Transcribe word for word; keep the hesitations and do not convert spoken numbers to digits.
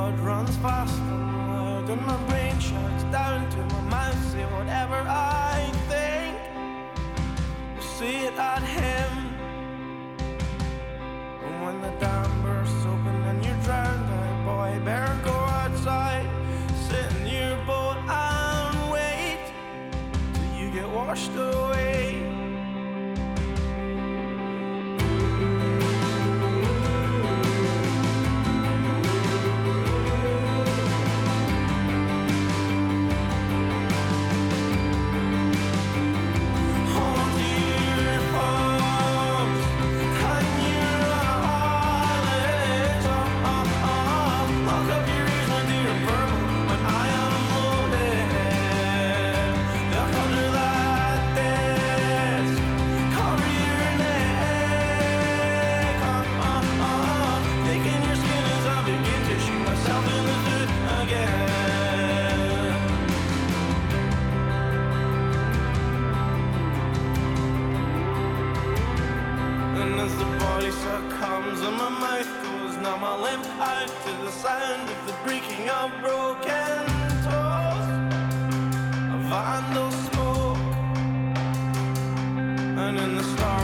blood runs fast and my brain shuts down to my mouth. Say whatever I think, see it at him. And when the dam bursts open and you're drowned out, boy, better go outside, sit in your boat and wait till you get washed away. Succumbs and my mouth goes numb, I limp out to the sound of the breaking of broken toes, a vandal smoke, and in the stars